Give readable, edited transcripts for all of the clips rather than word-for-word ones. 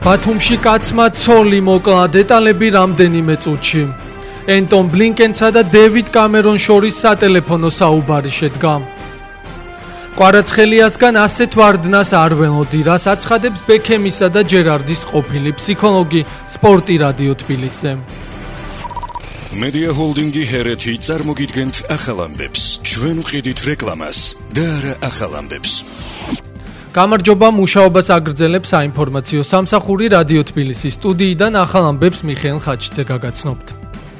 ბათუმში კაცმა ცოლი მოკლა, დეტალები რამდენიმე წუთში. ენტონ ბლინკენსა და დევიდ კამერონ შორის სატელეფონო საუბარი შედგა. კვარაცხელიასგან ასეთ ვარდნას არ ველოდი, რაც აცხადებს ბექემისა და ჯერარდის ყოფილი ფსიქოლოგი სპორტი რადიო თბილისზე. Media Holding-ი ჰერეთი წარმოგიდგენთ ახალ ამბებს. ჩვენ ვყიდით რეკლამას და არა ახალ ამბებს. გამარჯობა, მუშაობას აგრძელებს საინფორმაციო სამსახური რადიო თბილისის სტუდიიდან ახალ ამბებს მიხეილ ხაჩიძე გაგაცნობთ.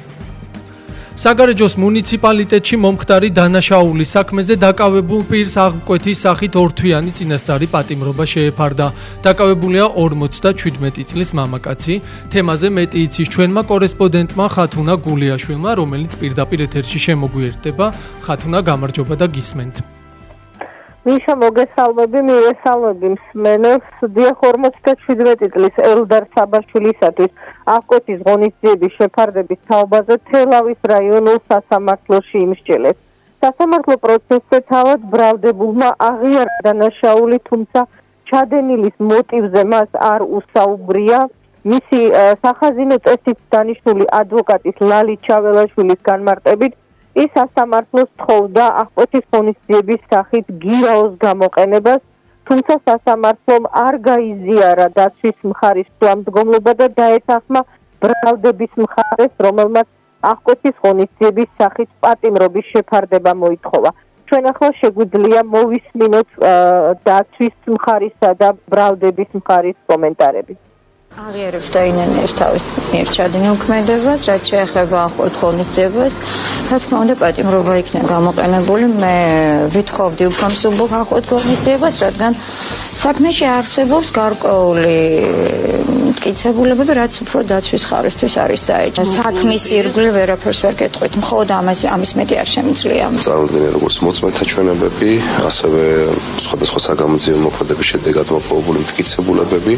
საგარეჯოს მუნიციპალიტეტში მომხდარი დანაშაულის საქმეზე დაკავებულ პირს აღკვეთის სახით ორთვიანი წინასწარი პატიმრობა შეეფარდა. დაკავებულია 47 წლის მამაკაცი. თემაზე მეტი იცის ჩვენმა კორესპონდენტმა ხათუნა გულიაშვილმა, რომელიც პირდაპირ ეთერში შემოგვიერთდება. ხათუნა, გამარჯობა და გისმენთ. მიშა, მოგესალმები, მივესალმები მსმენელს. დიახ, 47 წლის ელდარ საბაშვილისათვის აღკვეთის ღონისძიების შეფარდების თაობაზე თელავის რაიონულ სასამართლოში იმსჯელეს. სასამართლო პროცესზე თავად ბრალდებულმა აღიარა დანაშაული, თუმცა ჩადენილის მოტივზე მას არ უსაუბრია. მისი სახაზინო წესით დანიშნული ადვოკატის ლალი ჩაველაშვილის განმარტებით ის სასამართლოს თხოვდა აღკვეთის ღონისძიების სახით გირაოს გამოყენებას, თუმცა სასამართლომ არ გაიზიარა დაცვის მხარის შუამდგომლობა და დაეთანხმა ბრალდების მხარეს, რომელმაც აღკვეთის ღონისძიების სახით პატიმრობის შეფარდება მოითხოვა. ჩვენ ახლა შეგვიძლია მოვისმინოთ დაცვის მხარისა და ბრალდების მხარის კომენტარები. აღიარებს და ინენებს თავის მიერ ჩადენილ ქმედებას, რაც შეეხება აღკვეთ ღონისძიებას. რა თქმა უნდა, პატიმრობა იქნა გამოყენებული. მე ვითხოვდი უფრო მსუბუქ აღკვეთ ღონისძიებას, რადგან საქმეში არსებობს გარკვეული მტკიცებულებები, რაც უფრო დაცვის ხარისთვის არის საჭირო. საქმის ირგვლივ ვერაფერს ვერ გეტყვით, მხოლოდ ამის მეტი არ შემიძლია. წარმოდგენია როგორც მოწმეთა ჩვენებები, ასევე სხვადასხვა საგამოძიებო მოქმედების შედეგად მოპოვებული მტკიცებულებები.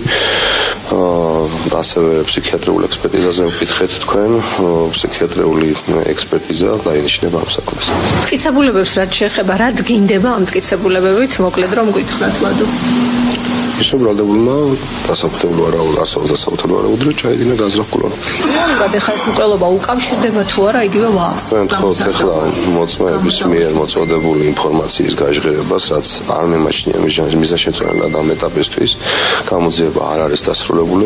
ასევე ფსიქიატრიულ ექსპერტიზაზე ვკითხეთ თქვენ, ფსიქიატრიული ექსპერტიზა დაინიშნება ამ საქმეს. მტკიცებულებებს რაც შეეხება, რა დგინდება ამ მტკიცებულებებით, მოკლედ რომ გითხრათ ლადო. ისე ბრალდებულმა დასაფუთებულ დასაფუთებულ არაუდრი ჩაიდინა გაზრახულობა. რეალურად ეხლა ეს მკვლელობა უკავშირდება თუ არა იგივე ვალს? ჩვენ თხოვთ ეხლა მოწმეების მიერ მოწოდებული ინფორმაციის გაჟღერებას, რაც არ მემაჩნია მიზანშეწონილად ამ ეტაპისთვის, გამოძიება არ არის დასრულებული.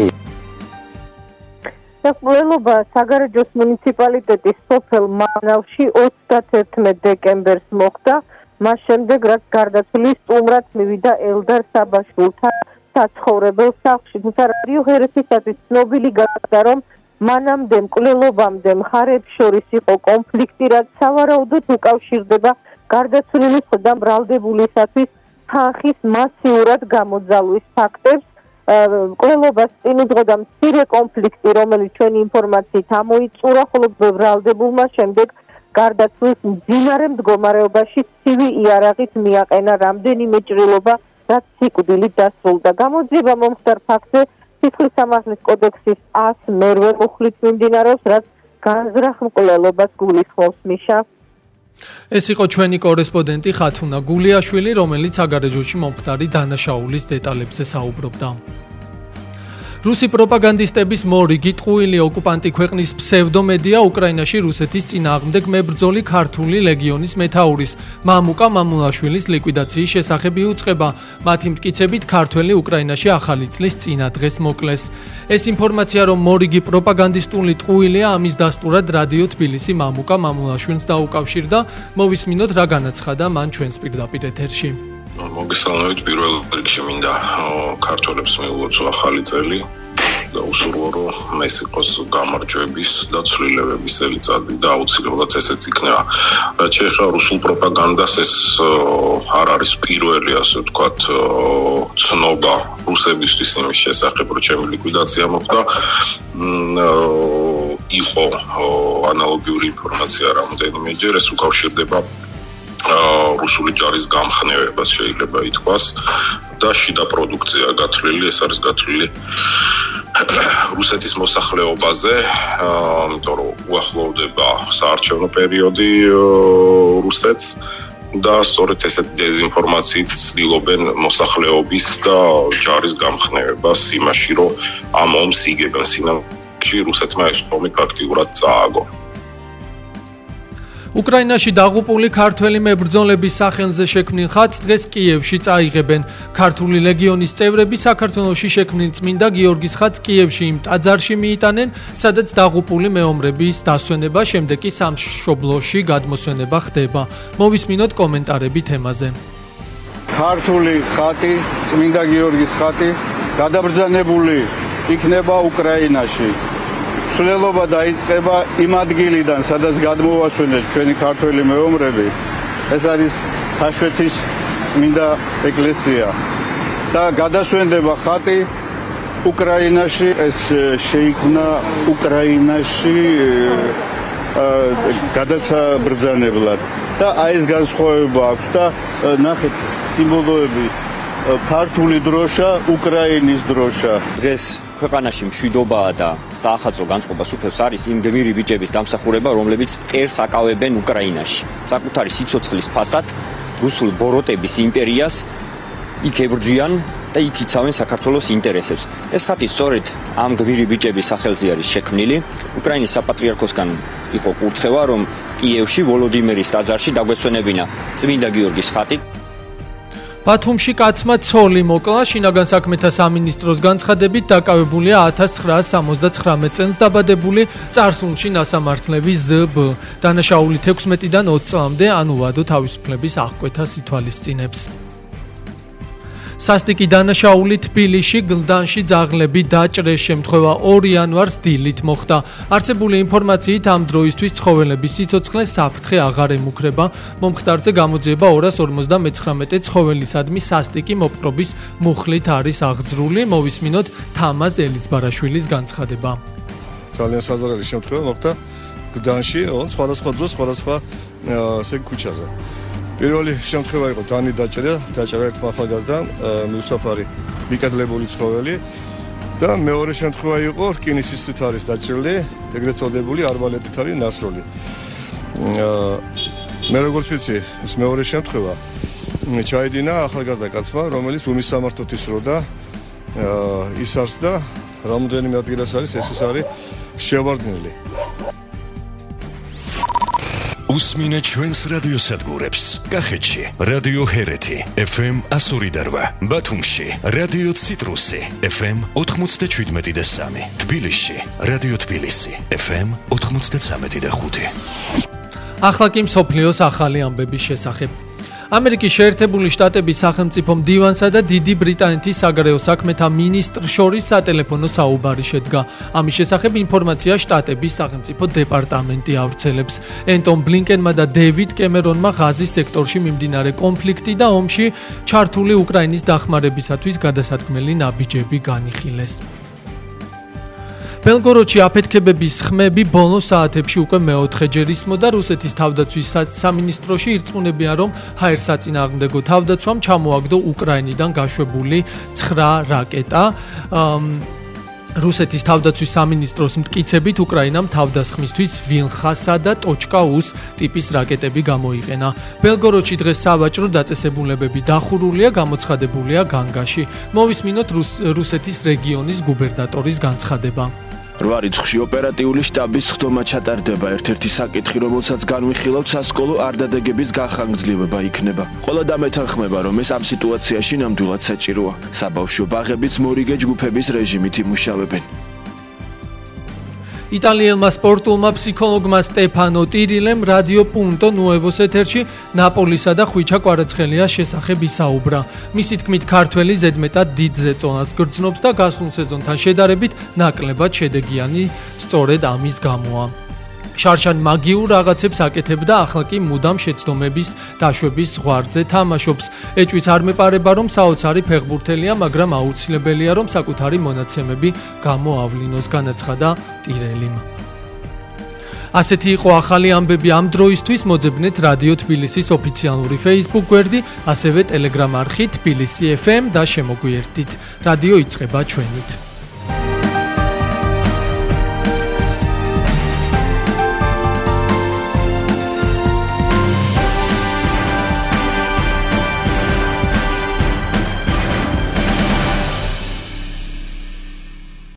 მკვლელობა საგარეჯოს მუნიციპალიტეტის სოფელ მანავში 31 დეკემბერს მოხდა. მას შემდეგ, რაც გარდაცვლილის სტუმრად მივიდა ელდარ საბაშვილთან საცხოვრებელ სახლში. თუმცა რადიო ჰერეთისათვის ცნობილი გახდა, რომ მანამდე მკვლელობამდე მხარეებს შორის იყო კონფლიქტი, რაც სავარაუდოდ უკავშირდება გარდაცვლილის და ბრალდებულისათვის თანხის მასიურად გამოძალვის ფაქტებს. მკვლელობას წინ უძღოდა მცირე კონფლიქტი, რომელიც ჩვენი ინფორმაციით ამოიწურა, ხოლო ბრალდებულმა შემდეგ გარდაცვლის მძინარე მდგომარეობაში ცივი იარაღით მიაყენა რამდენიმე ჭრილობა, რაც სიკვდილით დასრულდა. გამოძიება მომხდარ ფაქტზე სისხლის სამართლის კოდექსის 108 მუხლით მიმდინარეობს, რაც განზრახ მკვლელობას გულისხმობს. მიშა, ეს იყო ჩვენი კორესპონდენტი ხათუნა გულიაშვილი, რომელიც საგარეჯოში მომხდარი დანაშაულის დეტალებზე საუბრობდა. რუსი პროპაგანდისტების მორიგი ტყუილი ოკუპანტი ქვეყნის ფსევდომედია უკრაინაში რუსეთის წინააღმდეგ მებრძოლი ქართული ლეგიონის მეთაურის მამუკა მამულაშვილის ლიკვიდაციის შესახებ იუწყება. მათი მტკიცებით ქართველი უკრაინაში ახალი წლის წინა დღეს მოკლეს. ეს ინფორმაცია, რომ მორიგი პროპაგანდისტული ტყუილია, ამის დასტურად რადიო თბილისი მამუკა მამულაშვილს დაუკავშირდა. მოვისმინოთ რა განაცხადა მან ჩვენს პირდაპირ ეთერში. მოგესალმებით, პირველ რიგში მინდა ქართველებს მიულოცო ახალი წელი და უსურვო, რომ ეს იყოს გამარჯვების და ცვლილებების წელიწადი და აუცილებლად ესეც იქნება. რაც შეეხება რუსულ პროპაგანდას, ეს არ არის პირველი, ასე ვთქვათ, ცნობა რუსებისთვის იმის შესახებ, რომ ჩემი ლიკვიდაცია მოხდა. იყო ანალოგიური ინფორმაცია რამდენიმეჯერ, ეს უკავშირდება რუსული ჯარის გამხნევებას შეიძლება ითქვას და შიდა პროდუქცია გათვლილი, ეს არის გათვლილი რუსეთის მოსახლეობაზე, იმიტომ რომ უახლოვდება საარჩევნო პერიოდი რუსეთს და სწორედ ესეთი დეზინფორმაციით ცდილობენ მოსახლეობის და ჯარის გამხნევებას იმაში, რომ ამ ომს იგებენ სინამდვილეში რუსეთმა ეს ომი ფაქტიურად წააგო. უკრაინაში დაღუპული ქართველი მებრძოლების სახელზე შექმნილ ხატს დღეს კიევში წაიღებენ. ქართული ლეგიონის წევრები საქართველოში შექმნილ წმინდა გიორგის ხატს კიევში იმ ტაძარში მიიტანენ, სადაც დაღუპული მეომრების დასვენება, შემდეგ კი სამშობლოში გადმოსვენება ხდება. მოვისმინოთ კომენტარები თემაზე. ქართული ხატი, წმინდა გიორგის ხატი გადაბრძანებული იქნება უკრაინაში. სულელობა დაიწყება იმ ადგილიდან, სადაც გადმოვასვენეთ ჩვენი ქართველი მეომრები. ეს არის თაშვეთის წმინდა ეკლესია და გადასვენდება ხატი უკრაინაში. ეს შეიქმნა უკრაინაში გადასაბრძანებლად და აი ეს განსხვავება აქვს და ნახეთ სიმბოლოები ქართული დროშა, უკრაინის დროშა. დღეს ქვეყანაში მშვიდობაა და საახალწლო განწყობას უფევს არის იმ გმირი ბიჭების დამსახურება, რომლებიც მტერს აკავებენ უკრაინაში. საკუთარი სიცოცხლის ფასად რუსულ ბოროტების იმპერიას იქ ებრძვიან და იქ იცავენ საქართველოს ინტერესებს. ეს ხატი სწორედ ამ გმირი ბიჭების სახელზე არის შექმნილი. უკრაინის საპატრიარქოსგან იყო კურთხევა, რომ კიევში ვოლოდიმირის ტაძარში დაგვესვენებინა წმინდა გიორგის ხატი. ბათუმში კაცმა ცოლი მოკლა. შინაგან საქმეთა სამინისტროს განცხადებით დაკავებულია 1979 წელს დაბადებული წარსულში ნასამართლევის ზ.ბ. დანაშაული 16-დან 20 წლამდე ანუვადო თავისუფლების აღკვეთას ითვალისწინებს. სასტიკი დანაშაული თბილისში გლდანში ძაღლები დაჭრეს შემთხვევა 2 იანვარს დილით მოხდა. არსებული ინფორმაციით ამ დროისთვის ცხოველების სიცოცხლე საფრთხე აღარ ემუქრება. მომხდარზე გამოძიება 259 ცხოველისადმი სასტიკი მოპყრობის მუხლით არის აღძრული. მოვისმინოთ თამაზ ელიზბარაშვილის განცხადება. ძალიან საზარელი შემთხვევა მოხდა გლდანში, სხვადასხვა დროს, სხვადასხვა ქუჩაზე. პირველი შემთხვევა იყო დანი დაჭერა ერთმა ახალგაზრდამ მიუსაფარი მიკადლებული ცხოველი და მეორე შემთხვევა იყო რკინის სისით არის დაჭრილი, ეგრეთ წოდებული არბალეტით არის ნასროლი. მე როგორც ვიცი, ეს მეორე შემთხვევა ჩაიდინა ახალგაზრდა კაცმა, რომელიც ომის სამართლით ისროდა ისარს და რამოდენიმე ადგილას არის ეს არის შევარდნილი. უსმინე ჩვენს რადიოსადგურებს. კახეთში რადიო ჰერეთი FM 102, ბათუმში რადიო ციტრუსი FM 97.3, თბილისში რადიო თბილისი FM 93.5. ახლა კი მსოფლიოს ახალი ამბების შესახებ. ამერიკის შეერთებული შტატების სახელმწიფო მდივანსა და დიდი ბრიტანეთის საგარეო საქმეთა მინისტრს შორის სატელეფონო საუბარი შედგა. ამის შესახებ ინფორმაცია შტატების სახელმწიფო დეპარტამენტი ავრცელებს. ენტონ ბლინკენმა და დევიდ კემერონმა ღაზის სექტორში მიმდინარე კონფლიქტი და ომში ჩართული უკრაინის დახმარებისათვის გადასადგმელი ნაბიჯები განიხილეს. ბელგოროდში აფეთქებების ხმები ბოლო საათებში უკვე მეოთხეჯერ ისმოდა. რუსეთის თავდაცვის სამინისტროში ირწმუნებიან, რომ ჰაერსაწინააღმდეგო თავდაცვამ ჩამოაგდო უკრაინიდან გაშვებული 9 რაკეტა. რუსეთის თავდაცვის სამინისტროს მტკიცებით უკრაინამ თავდასხმისთვის ვილხასა და ტოჩკა-უს ტიპის რაკეტები გამოიყენა. ბელგოროდში დღეს სავაჭრო დაწესებულებები დახურულია, გამოცხადებულია განგაში. მოვისმინოთ რუსეთის რეგიონის გუბერნატორის განცხადება. 8 რიცხვში ოპერატიული შტაბის ხდომა ჩატარდება. ერთ-ერთი საკითხი, რომელსაც განვიხილავთ, სასკოლო არდადეგების გახანგრძლივება იქნება. ყველა დამეთანხმება, რომ ეს ამ სიტუაციაში ნამდვილად საჭიროა. საბავშვო ბაღებიც მორიგე ჯგუფების რეჟიმით იმუშავებენ. იტალიელმა სპორტულმა ფსიქოლოგმა სტეფანო ტირილემ რადიო პუნტო ნუევოს ეთერში ნაპოლისა და ხვიჩა კვარაცხელიას შესახებ ისაუბრა. მისი თქმით, ქართველი ზედმეტად დიდ ზეწონას გრძნობს და გასულ სეზონთან შედარებით ნაკლებად შედეგიანი სწორედ ამის გამოა. შარშან მაგიურ რაღაცებს აკეთებდა, ახლა კი მუდამ შეცდომების დაშვების ზღვარზე თამაშობს. ეჭვიც არ მეპარება, რომ საოცარი ფეხბურთელია, მაგრამ აუცილებელია, რომ საკუთარი მონაცემები გამოავლინოს, განაცხადა ტირელიმ. ასეთი იყო ახალი ამბები ამ დროისთვის. მოძებნეთ რადიო თბილისის ოფიციალური Facebook გვერდი, ასევე Telegram არხი თბილისი FM და შემოგვიერთდით. რადიო იწყება ჩვენით.